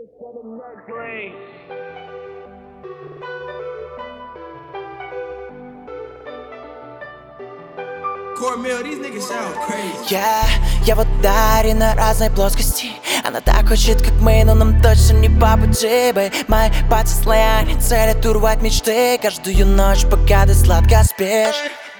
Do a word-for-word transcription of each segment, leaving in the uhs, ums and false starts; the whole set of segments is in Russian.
Я, я в ударе на разной плоскости. Она так хочет, как мы, но нам точно не по пути. Мои пальцы слоями целят урвать мечты каждую ночь, пока ты сладко спишь.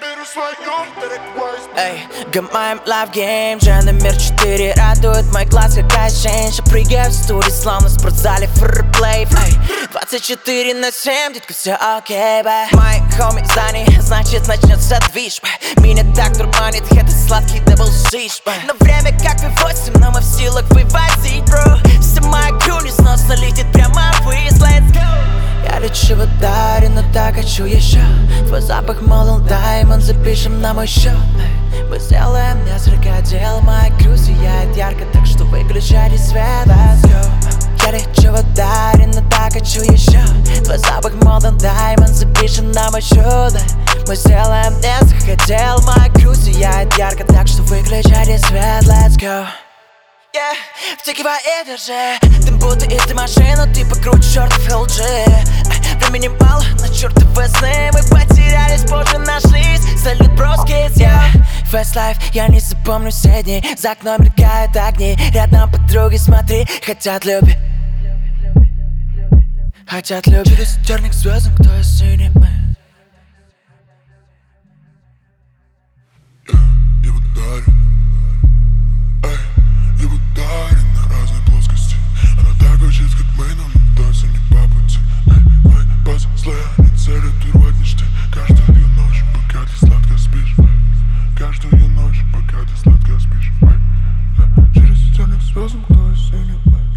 Эй, гамаем лайв гейм, же номер четыре радует мой глаз, какая женщина. Прыгаю в студии, словно в спортзале фрплей. двадцать четыре на семь, детка, все окей, бэй. Мои хоми зани, значит начнется движ, бэй. Меня так дурманит, это сладкий дабл шиш, бэй. Но время как ви восемь, но мы в силах вывозить, бро. Вся моя крю несносно летит прямо в выезд, let's go. Я лечу в ударе, но так хочу еще. Твой запах молол даймонд, запишем на мой счет. Мы сделаем несколько дел, моя крю сияет ярко, так что выключайте свет, let's go. Я лечу в ударе, но так хочу еще. Твой запах молол даймонд, запишем на мой счет. Мы сделаем несколько дел, моя крю сияет ярко, так что выключайте свет, let's go. Yeah, втягивай и держи. Ты будто из машину, ты покруче чертов эл джи. Времени мало на чертовы сны. Мы потерялись, позже нашлись. Салют, броскис, yeah. Fast life, я не запомню все дни. За окном мелькают огни. Рядом подруги, смотри, хотят любить. Хотят любить. Через черных звездам, кто я синий, мы. Я в ударе. Я в ударе на разной плоскости. Она так хочет, как мы, но нам точно не по пути. Мои пальцы слоями целят урвать мечты каждую ночь, пока ты сладко спишь. Каждую ночь, пока ты сладко спишь. Через стены к звездам, кто я синий.